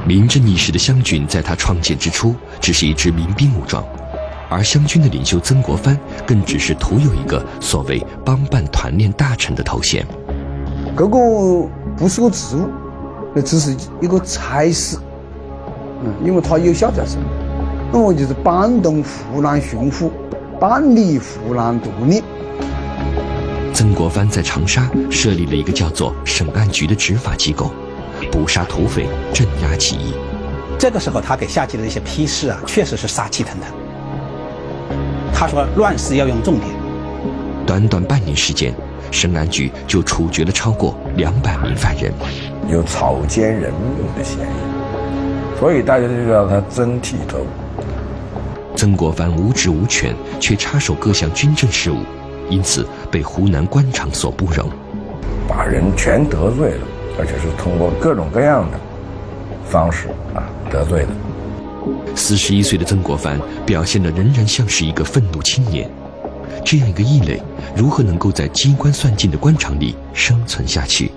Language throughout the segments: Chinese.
名正义士的湘军在他创建之初只是一支民兵武装，而湘军的领袖曾国藩更只是徒有一个所谓帮办团练大臣的头衔。 这个不是个职务，那只是一个差事。因为他有小在身，那么就是搬动湖南巡抚，办理湖南独立。 曾国藩在长沙设立了一个叫做审案局的执法机构，捕杀土匪，镇压起义。 这个时候，他给下级的一些批示啊，确实是杀气腾腾。他说，乱世要用重典。 短短半年时间，审案局就处决了超过200名犯人， 有草菅人命的嫌疑，所以大家就叫他曾剃头。 曾国藩无职无权，却插手各项军政事务，因此被湖南官场所不容， 把人全得罪了，而且是通过各种各样的方式得罪的。 41岁的曾国藩表现得仍然像是一个愤怒青年，这样一个异类，如何能够在机关算尽的官场里生存下去？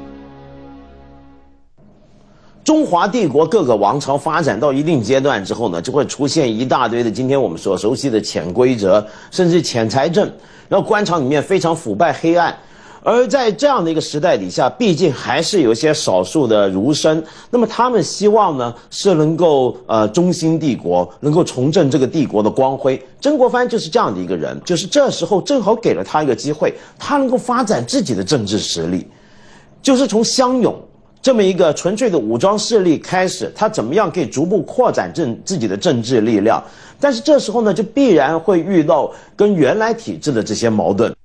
中华帝国各个王朝发展到一定阶段之后呢，就会出现一大堆的今天我们所熟悉的潜规则，甚至潜财政，然后官场里面非常腐败黑暗。而在这样的一个时代底下，毕竟还是有一些少数的儒生，那么他们希望呢是能够中兴帝国，能够重振这个帝国的光辉。曾国藩就是这样的一个人，就是这时候正好给了他一个机会，他能够发展自己的政治实力，就是从湘勇这么一个纯粹的武装势力开始，他怎么样可以逐步扩展自己的政治力量？但是这时候呢，就必然会遇到跟原来体制的这些矛盾。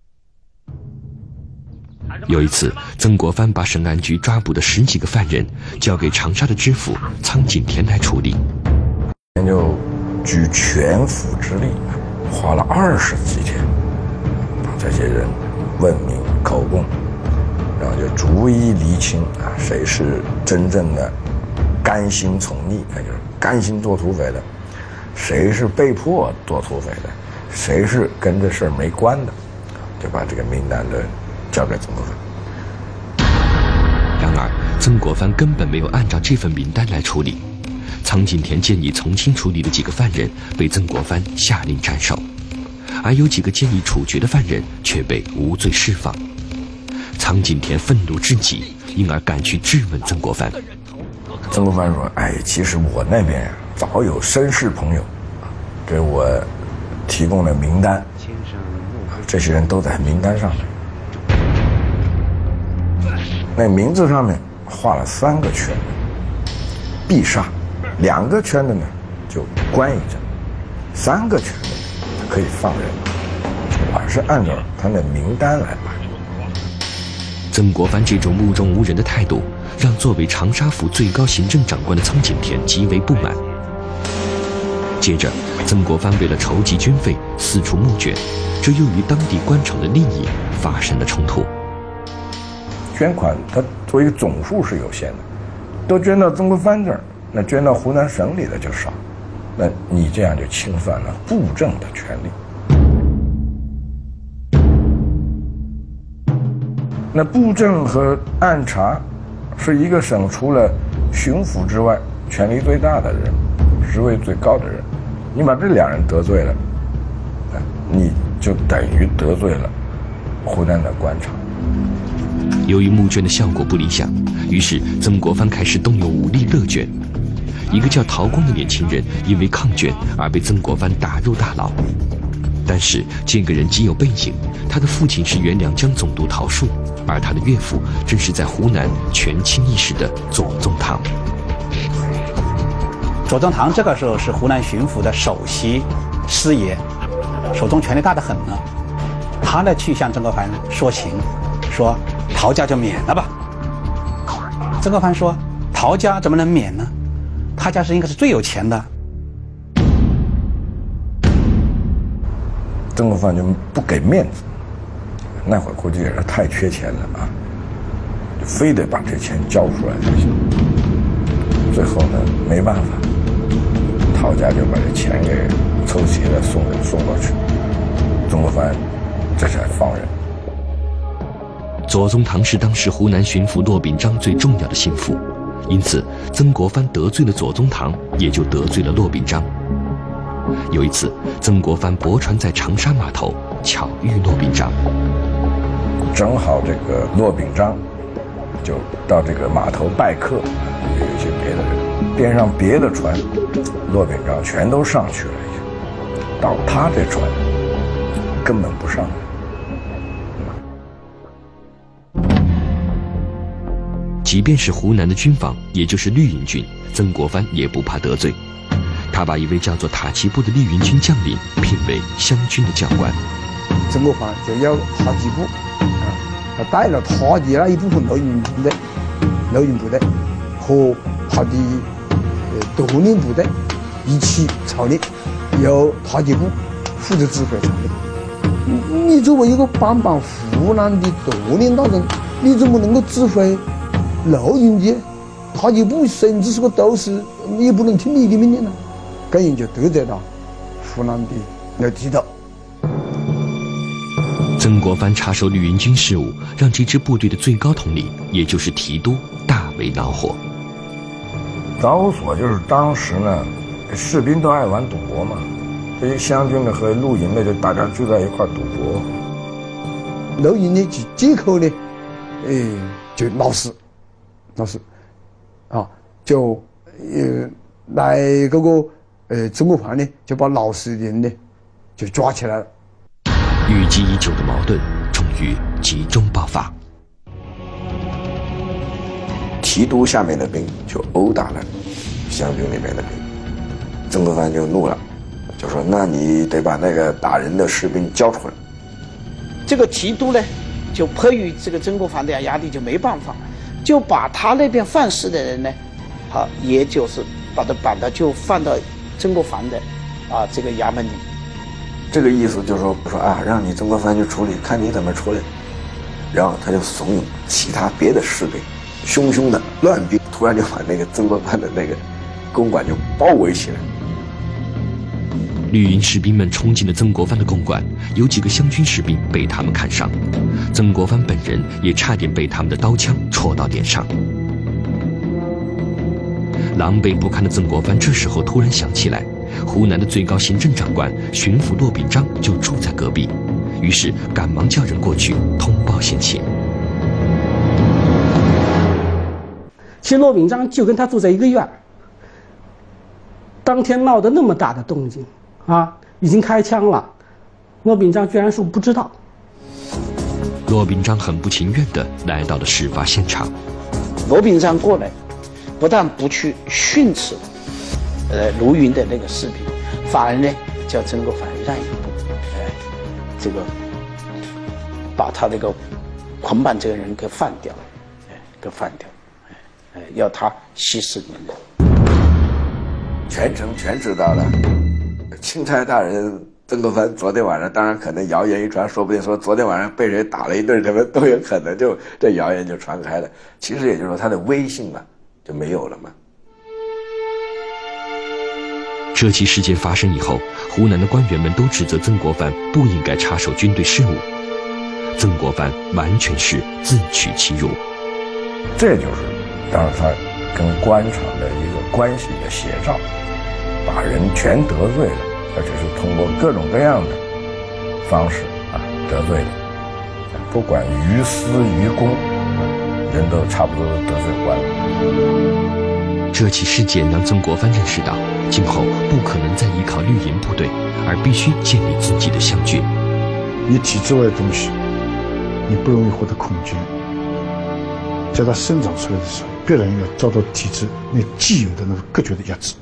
有一次，曾国藩把审案局抓捕的10几个犯人交给长沙的知府苍井田来处理， 就举全府之力，花了20几天，把这些人问明口供，然后就逐一厘清谁是真正的甘心从逆，那就是甘心做土匪的，谁是被迫做土匪的，谁是跟这事儿没关的，就把这个名单的交给曾国藩。 然而，曾国藩根本没有按照这份名单来处理。苍井田建议从轻处理的几个犯人被曾国藩下令斩首，而有几个建议处决的犯人却被无罪释放。苍井田愤怒至极，因而赶去质问曾国藩。 曾国藩说：“其实我那边早有绅士朋友给我提供了名单，这些人都在名单上面。那名字上面画了3个圈，必杀；2个圈的呢就关一阵；3个圈的可以放人。我是按照他的名单来办。” 曾国藩这种目中无人的态度，让作为长沙府最高行政长官的苍井田极为不满。接着，曾国藩为了筹集军费，四处募捐，这又与当地官场的利益发生了冲突。 捐款它作为总数是有限的，都捐到曾国藩这儿，那捐到湖南省里的就少，那你这样就侵犯了布政的权利。那布政和按察是一个省除了巡抚之外权力最大的人，职位最高的人，你把这2人得罪了，你就等于得罪了湖南的官场。 由于募捐的效果不理想，于是曾国藩开始动用武力勒捐。一个叫陶光的年轻人因为抗捐而被曾国藩打入大牢。但是这个人极有背景，他的父亲是原两江总督陶树，而他的岳父正是在湖南权倾一时的左宗棠。 左宗棠这个时候是湖南巡抚的首席师爷，手中权力大得很呢。他呢去向曾国藩说情，说陶家就免了吧。曾国藩说陶家怎么能免呢？他家是应该是最有钱的。 曾国藩就不给面子，那会儿估计也是太缺钱了啊，就非得把这钱交出来才行。最后呢，没办法，陶家就把这钱给凑齐了送过去，曾国藩这才放人。 左宗棠是当时湖南巡抚骆秉章最重要的心腹， 因此曾国藩得罪了左宗棠，也就得罪了骆秉章。有一次，曾国藩泊船在长沙码头，巧遇骆秉章。 正好这个骆秉章就到这个码头拜客，有一些别的人，边上别的船，骆秉章全都上去了，到他这船根本不上来。 即便是湖南的军阀，也就是绿营军，曾国藩也不怕得罪。他把一位叫做塔奇布的绿营军将领聘为湘军的教官。 曾国藩就要塔奇布，他带了他的那一部分绿营部队和他的独立部队一起操练，由塔奇布负责指挥操练。你作为一个帮帮湖南的独立大人，你怎么能够指挥绿营的？塔奇布甚至是个斗士，也不能听你的命令呢。这样就得罪了湖南的那地道。 曾国藩插手绿营军事务，让这支部队的最高统领，也就是提督，大为恼火。 导火索就是当时呢，士兵都爱玩赌博嘛，这些湘军的和绿营的就大家聚在一块赌博。 绿营呢，就借口呢，就闹事，啊，就来这个曾国藩呢，就把闹事的人呢就抓起来了。 郁积已久的矛盾终于集中爆发。 提督下面的兵就殴打了湘军里面的兵，曾国藩就怒了，就说：“那你得把那个打人的士兵交出来。” 这个提督呢，就迫于这个曾国藩的压力，就没办法，就把他那边犯事的人呢，也就是把他绑到，就放到曾国藩的这个衙门里。 这个意思就是说让你曾国藩去处理，看你怎么处理。然后他就怂恿其他别的士兵，汹汹的乱兵，突然就把那个曾国藩的那个公馆就包围起来。 绿营士兵们冲进了曾国藩的公馆，有几个湘军士兵被他们砍伤，曾国藩本人也差点被他们的刀枪戳到脸上。狼狈不堪的曾国藩这时候突然想起来，湖南的最高行政长官巡抚骆秉章就住在隔壁，于是赶忙叫人过去通报险情。 其实骆秉章就跟他住在一个院，当天闹得那么大的动静已经开枪了，骆秉章居然说不知道。 骆秉章很不情愿地来到了事发现场。 骆秉章过来，不但不去训斥卢云的那个士兵，反而呢叫曾国藩让一步，这个把他那个捆绑这个人给放掉，要他息事宁人。 全城全知道了，钦差大人曾国藩昨天晚上，当然可能谣言一传，说不定说昨天晚上被人打了一顿，什么都有可能，就这谣言就传开了。其实也就是说他的威信嘛就没有了嘛。 这起事件发生以后，湖南的官员们都指责曾国藩不应该插手军队事务。曾国藩完全是自取其辱， 这就是当时他跟官场的一个关系的写照，把人全得罪了，而且是通过各种各样的方式得罪的，不管于私于公，人都差不多都得罪光了。 这起事件让曾国藩认识到，今后不可能再依靠绿营部队，而必须建立自己的湘军。 你体制外的东西，你不容易获得空间。在它生长出来的时候，必然要遭到体制那既有的那个隔绝的压制。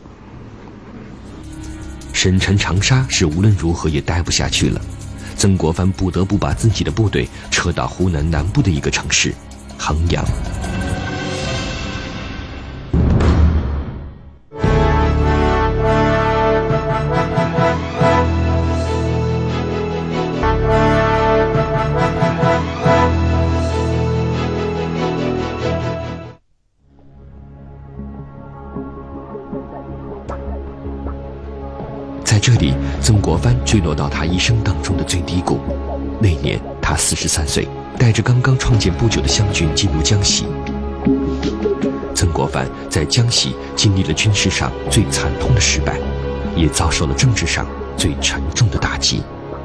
省城长沙是无论如何也待不下去了，曾国藩不得不把自己的部队撤到湖南南部的一个城市衡阳。在这里，曾国藩坠落到他一生当中的最低谷。那年他43岁，带着刚刚创建不久的湘军进入江西。 曾国藩在江西经历了军事上最惨痛的失败，也遭受了政治上最沉重的打击。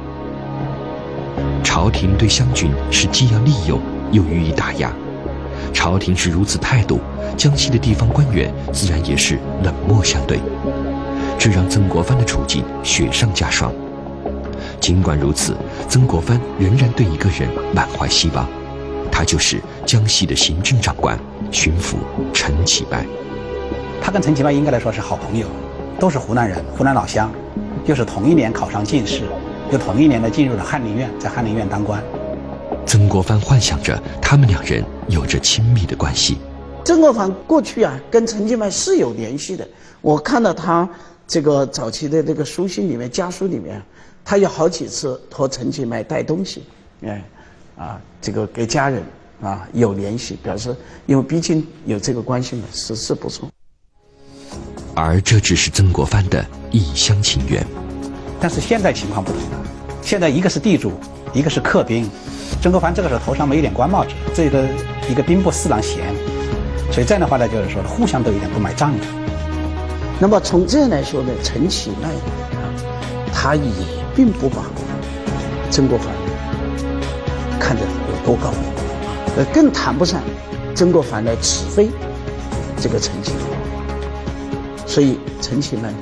朝廷对湘军是既要利用又予以打压，朝廷是如此态度，江西的地方官员自然也是冷漠相对，这让曾国藩的处境雪上加霜。尽管如此，曾国藩仍然对一个人满怀希望，他就是江西的行政长官巡抚陈其迈。 他跟陈其迈应该来说是好朋友，都是湖南人，湖南老乡，又是同一年考上进士，又同一年的进入了翰林院，在翰林院当官。 曾国藩幻想着他们两人有着亲密的关系。 曾国藩过去啊跟陈其迈是有联系的，我看到他这个早期的这个书信里面、家书里面，他有好几次托陈其迈带东西，这个给家人有联系，表示因为毕竟有这个关系嘛，实事不错。 而这只是曾国藩的一厢情愿。 但是现在情况不同了，现在一个是地主，一个是客兵，曾国藩这个时候头上没一点官帽子，这个一个兵部侍郎衔，所以这样的话呢，就是说互相都有点不买账的。 那么从这样来说呢，陈其迈他也并不把曾国藩看得有多高，更谈不上曾国藩来指挥这个陈其迈，所以陈其迈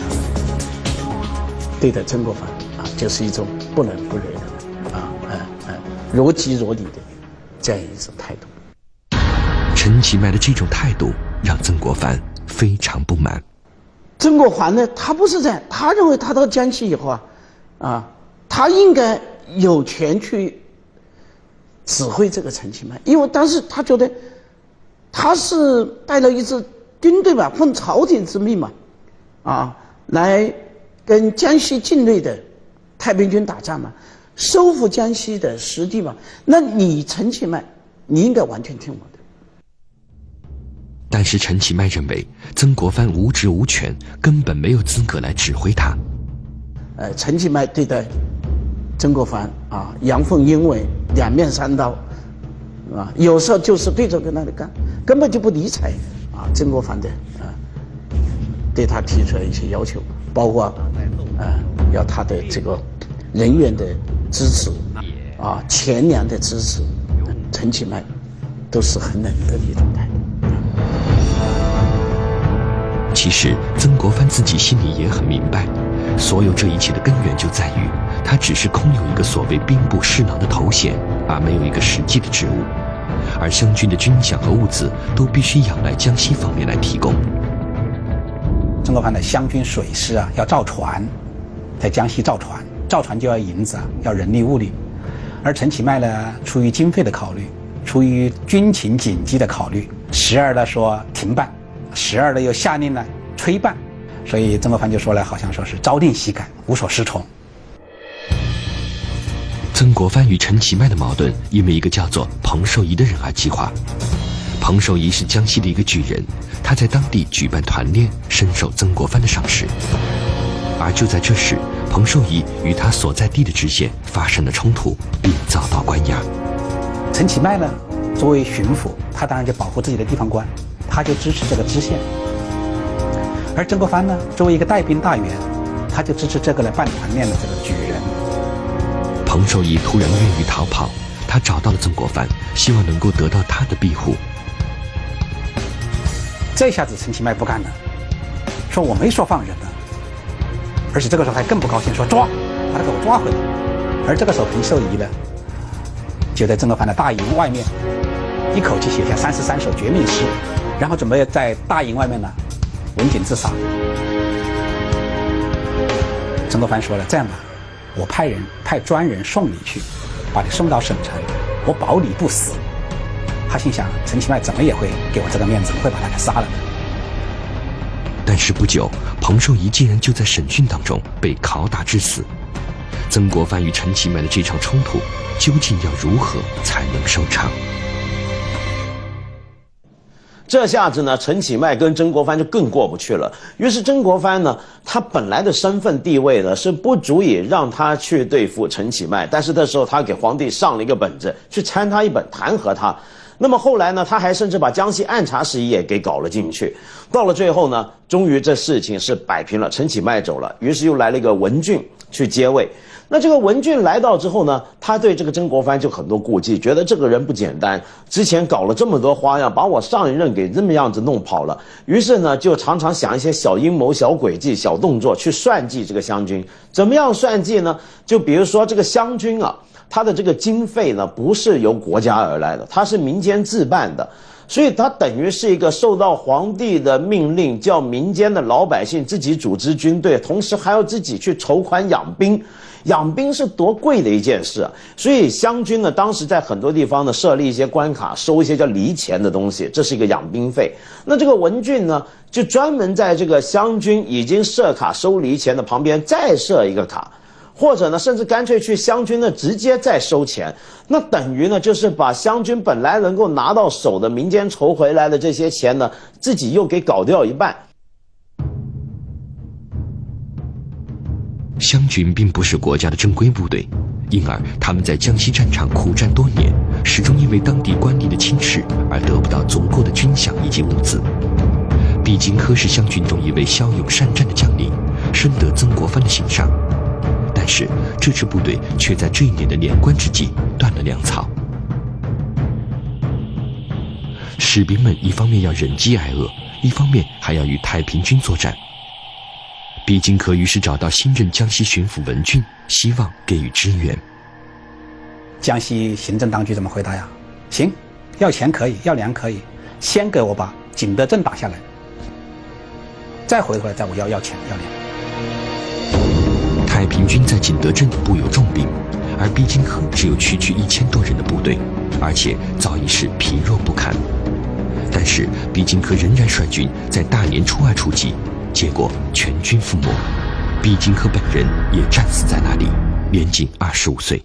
对待曾国藩就是一种不冷不热的若即若离的这样一种态度。 陈其迈的这种态度让曾国藩非常不满。 曾国藩呢，他不是这样，他认为他到江西以后他应该有权去指挥这个陈其迈，因为当时他觉得他是带了一支军队嘛，奉朝廷之命嘛，来跟江西境内的太平军打仗嘛，收复江西的实地嘛，那你陈其迈，你应该完全听我的。 但是陈其迈认为曾国藩无职无权，根本没有资格来指挥他。 陈其迈对待曾国藩阳奉阴违，两面三刀，有时候就是对着跟他的干，根本就不理睬曾国藩的对他提出来一些要求，包括要他的这个人员的支持钱粮的支持，陈其迈都是很冷的一种态度。 其实曾国藩自己心里也很明白，所有这一切的根源就在于他只是空有一个所谓兵部侍郎的头衔，而没有一个实际的职务，而湘军的军饷和物资都必须仰赖江西方面来提供。 曾国藩的湘军水师要造船，在江西造船，造船就要银子要人力物力，而陈其迈呢，出于经费的考虑，出于军情紧急的考虑，时而呢说停办，时而呢又下令呢催办，所以曾国藩就说了，好像说是朝令夕改，无所适从。 曾国藩与陈其迈的矛盾因为一个叫做彭寿仪的人而激化。彭寿仪是江西的一个举人，他在当地举办团练，深受曾国藩的赏识。而就在这时，彭寿仪与他所在地的知县发生了冲突，并遭到关押。 陈其迈呢，作为巡抚，他当然就保护自己的地方官，他就支持这个知县。而曾国藩呢，作为一个带兵大员，他就支持这个来办团练的这个举人。 彭寿仪突然愿意逃跑，他找到了曾国藩，希望能够得到他的庇护。 这下子陈其迈不干了，说我没说放人呢，而且这个时候还更不高兴，说抓，把他给我抓回来。而这个时候彭寿仪呢，就在曾国藩的大营外面，一口气写下33首绝命诗，然后准备在大营外面呢刎颈自杀。曾国藩说了，这样吧，我派专人送你去，把你送到省城，我保你不死。他心想，陈其迈怎么也会给我这个面子，会把他给杀了的。 但是不久，彭寿仪竟然就在审讯当中被拷打致死。曾国藩与陈其迈的这场冲突，究竟要如何才能收场？ 这下子呢，陈其迈跟曾国藩就更过不去了。于是曾国藩呢，他本来的身份地位呢是不足以让他去对付陈其迈，但是这时候他给皇帝上了一个本子，去参他一本，弹劾他。那么后来呢，他还甚至把江西按察使也给搞了进去。到了最后呢，终于这事情是摆平了，陈其迈走了，于是又来了一个文俊去接位。那这个文俊来到之后呢，他对这个曾国藩就很多顾忌，觉得这个人不简单，之前搞了这么多花样，把我上一任给这么样子弄跑了。于是呢，就常常想一些小阴谋、小诡计、小动作去算计这个湘军。怎么样算计呢？就比如说这个湘军啊，他的这个经费呢，不是由国家而来的，他是民间自办的。所以他等于是一个受到皇帝的命令，叫民间的老百姓自己组织军队，同时还要自己去筹款养兵。养兵是多贵的一件事啊！所以湘军呢，当时在很多地方呢设立一些关卡，收一些叫厘钱的东西，这是一个养兵费。那这个文俊呢，就专门在这个湘军已经设卡收厘钱的旁边再设一个卡。或者呢，甚至干脆去湘军呢直接再收钱，那等于呢就是把湘军本来能够拿到手的民间筹回来的这些钱呢，自己又给搞掉一半。 湘军并不是国家的正规部队，因而他们在江西战场苦战多年，始终因为当地官吏的轻视而得不到足够的军饷以及物资。毕金科是湘军中一位骁勇善战的将领，深得曾国藩的欣赏。但是这支部队却在这一年的年关之际断了粮草。士兵们一方面要忍饥挨饿，一方面还要与太平军作战。毕金科于是找到新任江西巡抚文俊，希望给予支援。 江西行政当局怎么回答呀？行，要钱可以，要粮可以，先给我把景德镇打下来，再回头来再我要钱要粮。 太平军在景德镇布有重兵，而毕金科只有区区1000多人的部队，而且早已是疲弱不堪。但是毕金科仍然率军在大年初2出击，结果全军覆没，毕金科本人也战死在那里，年仅25岁。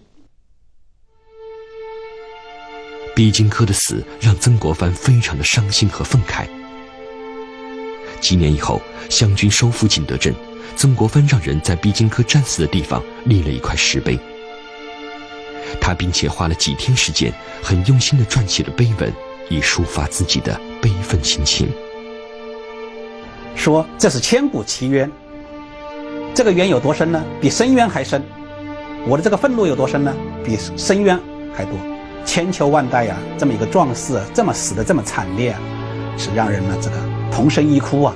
毕金科的死让曾国藩非常的伤心和愤慨。几年以后，湘军收复景德镇，曾国藩让人在毕金科战死的地方立了一块石碑。他并且花了几天时间，很用心地撰写了碑文，以抒发自己的悲愤心情。 说这是千古奇冤，这个冤有多深呢？比深渊还深。我的这个愤怒有多深呢？比深渊还多。千秋万代啊，这么一个壮士，这么死的这么惨烈啊，是让人呢这个同声一哭啊。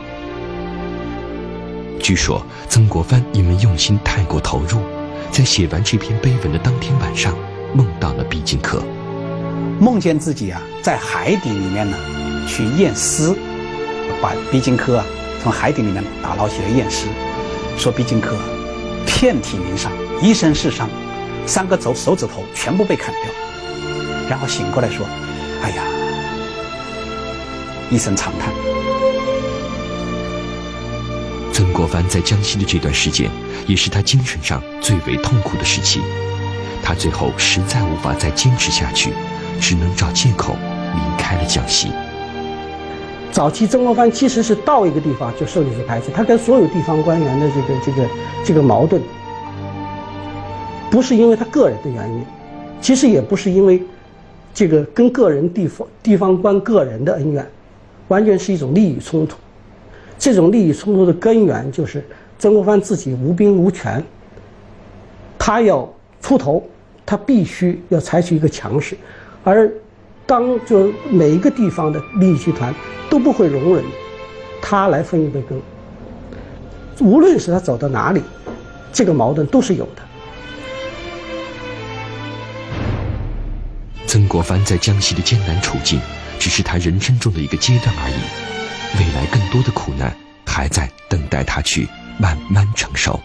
据说曾国藩因为用心太过投入，在写完这篇碑文的当天晚上，梦到了毕金科， 梦见自己啊在海底里面呢去验尸，把毕金科啊从海底里面打捞起来验尸，说毕金科遍体鳞伤，一身是伤，3个手指头全部被砍掉，然后醒过来说：“哎呀！”一声长叹。 曾国藩在江西的这段时间，也是他精神上最为痛苦的时期。他最后实在无法再坚持下去，只能找借口离开了江西。 早期曾国藩其实是到一个地方就受理是排斥，他跟所有地方官员的这个矛盾，不是因为他个人的原因，其实也不是因为这个跟地方官个人的恩怨，完全是一种利益冲突。这种利益冲突的根源就是曾国藩自己无兵无权，他要出头，他必须要采取一个强势，而当就每一个地方的利益集团都不会容忍他来分一杯羹，无论是他走到哪里，这个矛盾都是有的。 曾国藩在江西的艰难处境，只是他人生中的一个阶段而已，未来更多的苦难还在等待他去慢慢承受。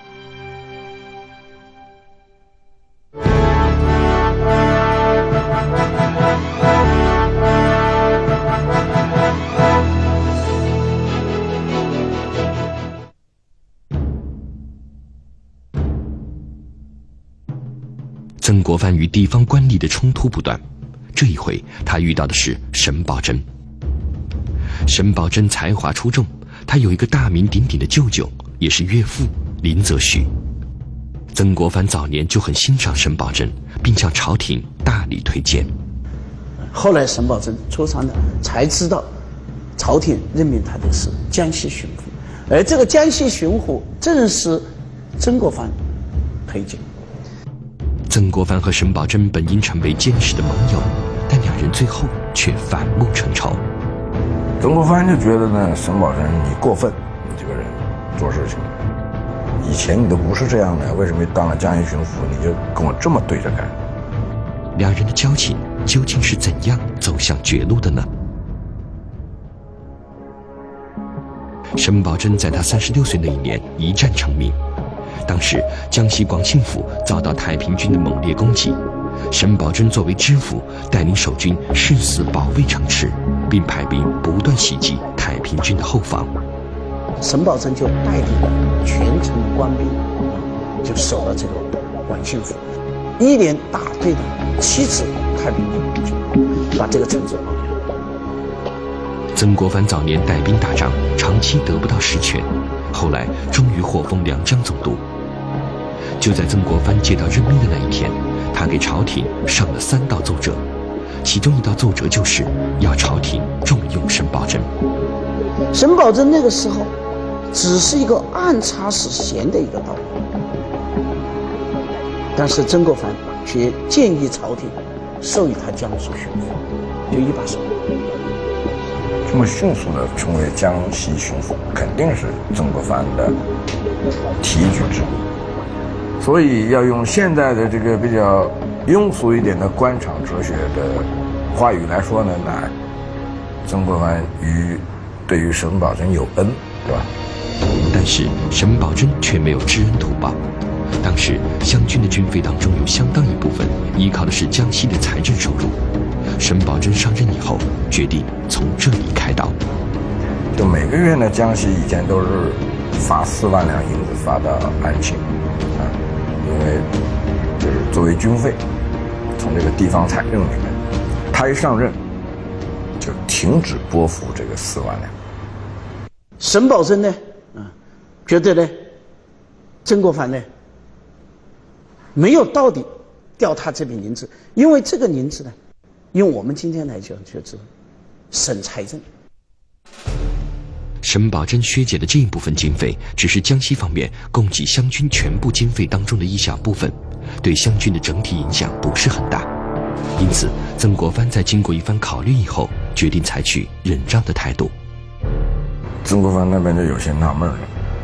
曾国藩与地方官吏的冲突不断，这一回他遇到的是沈葆桢。 沈葆桢才华出众，他有一个大名鼎鼎的舅舅，也是岳父林则徐。曾国藩早年就很欣赏沈葆桢，并向朝廷大力推荐。 后来沈葆桢出场了，才知道朝廷任命他的是江西巡抚，而这个江西巡抚正是曾国藩推荐。 曾国藩和沈葆桢本应成为坚实的盟友，但两人最后却反目成仇。 曾国藩就觉得呢，沈葆桢你过分，你这个人做事情，以前你都不是这样的，为什么当了江西巡抚你就跟我这么对着干？ 两人的交情究竟是怎样走向绝路的呢？沈葆桢在他36岁那一年一战成名。当时江西广信府遭到太平军的猛烈攻击，沈葆桢作为知府，带领守军誓死保卫城池，并派兵不断袭击太平军的后方。 沈葆桢就带领了全城官兵，就守了这个广信府，一连打对了7次太平军，就把这个城池保卫了。 曾国藩早年带兵打仗，长期得不到实权，后来终于获封两江总督。就在曾国藩接到任命的那一天，他给朝廷上了3道奏折，其中一道奏折就是要朝廷重用沈葆桢。 沈葆桢那个时候只是一个暗插使衔的一个道官，但是曾国藩却建议朝廷授予他江苏巡抚，就一把手。 这么迅速的成为江西巡抚，肯定是曾国藩的提举之一。所以要用现在的这个比较庸俗一点的官场哲学的话语来说呢，那曾国藩对于沈葆桢有恩，对吧？ 但是沈葆桢却没有知恩图报。当时湘军的军费当中有相当一部分依靠的是江西的财政收入。沈葆桢上任以后，决定从这里开刀。 就每个月呢，江西以前都是发4万两银子发到安庆，因为就是作为军费，从这个地方财政里面，他一上任就停止拨付这个4万两。 沈葆桢呢，觉得呢，曾国藩呢没有道理调他这笔银子，因为这个银子呢，用我们今天来讲就是省财政。 沈葆桢削减的这一部分经费，只是江西方面供给湘军全部经费当中的一小部分，对湘军的整体影响不是很大。因此，曾国藩在经过一番考虑以后，决定采取忍让的态度。 曾国藩那边就有些纳闷了，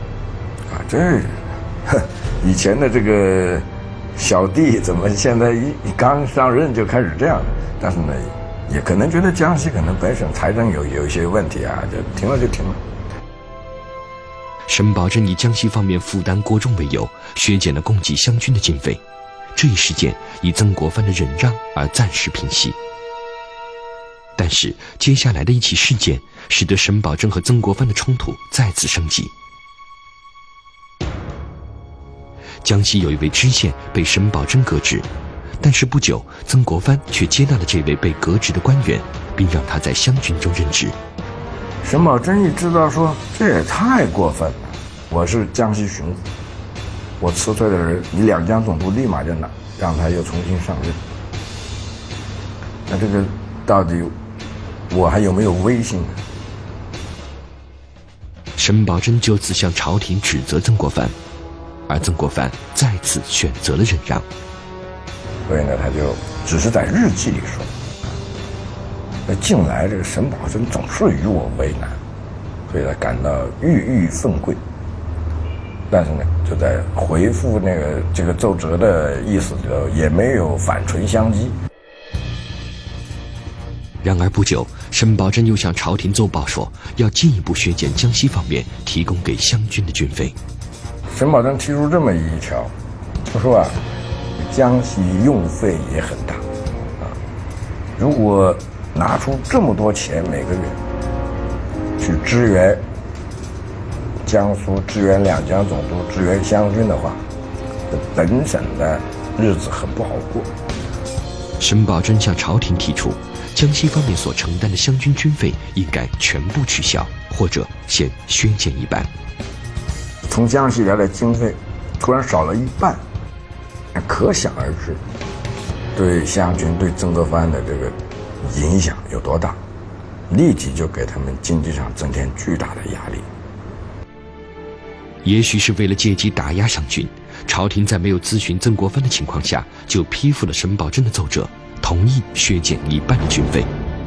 以前的这个小弟怎么现在一刚上任就开始这样？但是呢，也可能觉得江西可能本省财政有一些问题啊，就停了就停了。 沈葆桢以江西方面负担过重为由，削减了供给湘军的经费。这一事件以曾国藩的忍让而暂时平息。但是接下来的一起事件，使得沈葆桢和曾国藩的冲突再次升级。江西有一位知县被沈葆桢革职，但是不久，曾国藩却接纳了这位被革职的官员，并让他在湘军中任职。 沈葆桢一知道说这也太过分了，我是江西巡抚，我辞退的人，你2江总督立马就拿，让他又重新上任。那这个到底我还有没有威信呢？ 沈葆桢就此向朝廷指责曾国藩，而曾国藩再次选择了忍让。 所以呢，他就只是在日记里说，近来这个沈葆桢总是与我为难，所以他感到郁郁愤贵。但是呢，就在回复这个奏折的意思里头，也没有反唇相讥。 然而不久，沈葆桢又向朝廷奏报说，要进一步削减江西方面提供给湘军的军费。 沈葆桢提出这么一条，他说江西用费也很大，如果拿出这么多钱每个月去支援江苏、支援2江总督、支援湘军的话，本省的日子很不好过。 沈葆桢向朝廷提出，江西方面所承担的湘军军费应该全部取消，或者先削减一半。 从江西来的经费突然少了一半，可想而知，对湘军对曾国藩的这个影响有多大，立即就给他们经济上增添巨大的压力。 也许是为了借机打压湘军，朝廷在没有咨询曾国藩的情况下，就批复了沈葆桢的奏折，同意削减一半的军费。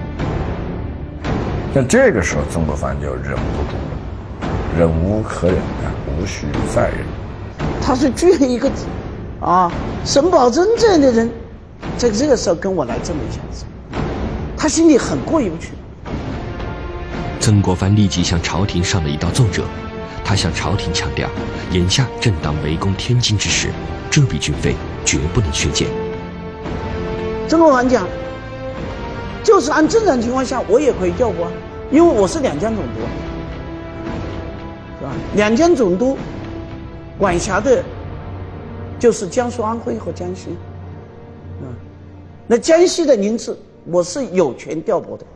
那这个时候，曾国藩就忍不住了，忍无可忍啊，无需再忍。 他是居然一个沈葆桢这样的人，在这个时候跟我来这么一下子，他心里很过意不去。 曾国藩立即向朝廷上了一道奏折，他向朝廷强调，眼下正当围攻天津之时，这笔军费绝不能削减。 曾国藩讲，就是按正常情况下我也可以调拨，因为我是两江总督，是吧？两江总督管辖的就是江苏、安徽和江西，那江西的人质我是有权调拨的。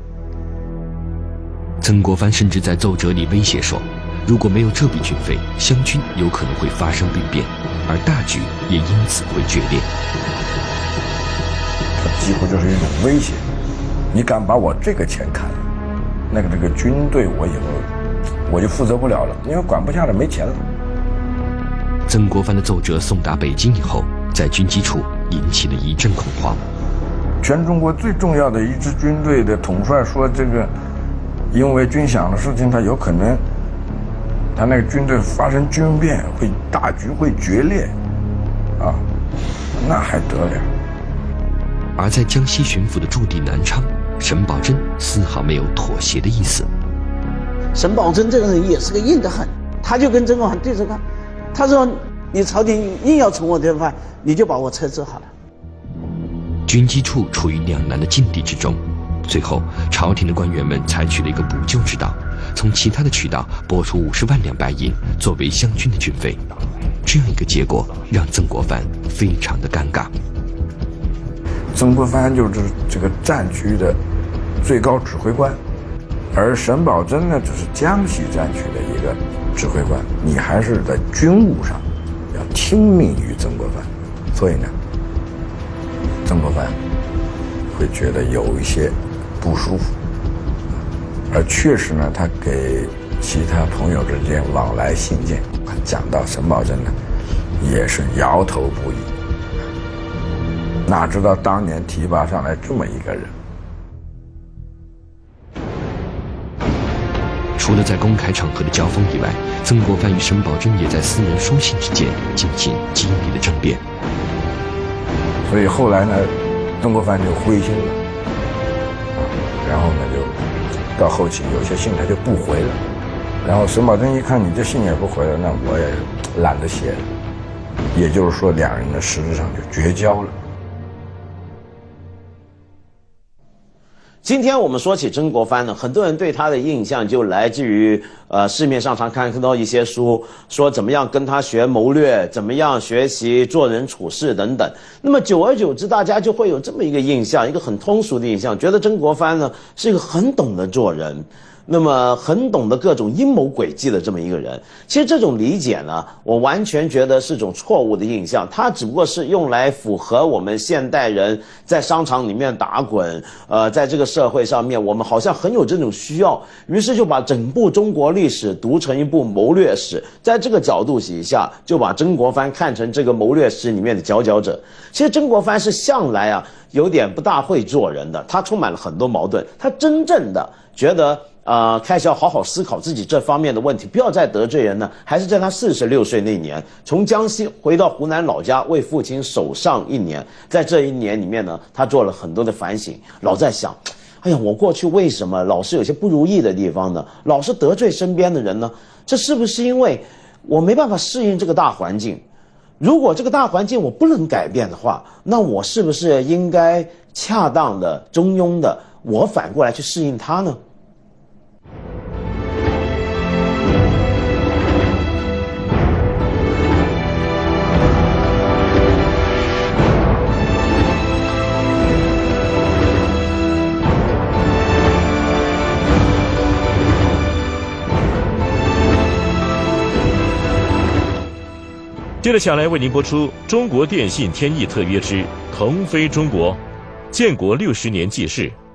曾国藩甚至在奏折里威胁说，如果没有这笔军费，湘军有可能会发生兵变，而大局也因此会决裂。 他几乎就是一种威胁，你敢把我这个钱砍了，那个这个军队我以后我就负责不了了，因为管不下了，没钱了。 曾国藩的奏折送达北京以后，在军机处引起了一阵恐慌。 全中国最重要的一支军队的统帅说，这个因为军饷的事情，他有可能他那个军队发生军变，会大局会决裂啊，那还得了。 而在江西巡抚的驻地南昌，沈葆桢丝毫没有妥协的意思。 沈葆桢这个人也是个硬得很，他就跟曾国藩对着干，他说你朝廷硬要从我这块，你就把我撤职好了。 军机处处于两难的境地之中，最后朝廷的官员们采取了一个补救之道，从其他的渠道拨出50万两白银作为湘军的军费。这样一个结果让曾国藩非常的尴尬。 曾国藩就是这个战区的最高指挥官，而沈葆桢呢，只是江西战区的一个指挥官，你还是在军务上要听命于曾国藩，所以呢，曾国藩会觉得有一些不舒服，而确实呢，他给其他朋友之间往来信件，讲到沈葆桢呢，也是摇头不已。哪知道当年提拔上来这么一个人。 除了在公开场合的交锋以外，曾国藩与沈葆桢也在私人书信之间进行激烈的争辩。 所以后来呢，曾国藩就灰心了，然后呢就到后期有些信他就不回了，然后沈葆桢一看你这信也不回了，那我也懒得写了，也就是说两人呢实质上就绝交了。 今天我们说起曾国藩呢，很多人对他的印象就来自于市面上常看到一些书，说怎么样跟他学谋略，怎么样学习做人处事等等。那么久而久之，大家就会有这么一个印象，一个很通俗的印象，觉得曾国藩呢是一个很懂得做人，那么很懂得各种阴谋诡计的这么一个人。其实这种理解呢，我完全觉得是种错误的印象，它只不过是用来符合我们现代人在商场里面打滚，在这个社会上面我们好像很有这种需要，于是就把整部中国历史读成一部谋略史，在这个角度底下就把曾国藩看成这个谋略史里面的佼佼者。其实曾国藩是向来有点不大会做人的，他充满了很多矛盾，他真正的觉得开始要好好思考自己这方面的问题，不要再得罪人呢，还是在他46岁那年，从江西回到湖南老家，为父亲守丧1年。在这1年里面呢，他做了很多的反省，老在想，哎呀，我过去为什么老是有些不如意的地方呢？老是得罪身边的人呢？这是不是因为我没办法适应这个大环境？如果这个大环境我不能改变的话，那我是不是应该恰当的、中庸的，我反过来去适应它呢？ 接着下来为您播出《中国电信天翼特约之腾飞中国》，建国60年纪事。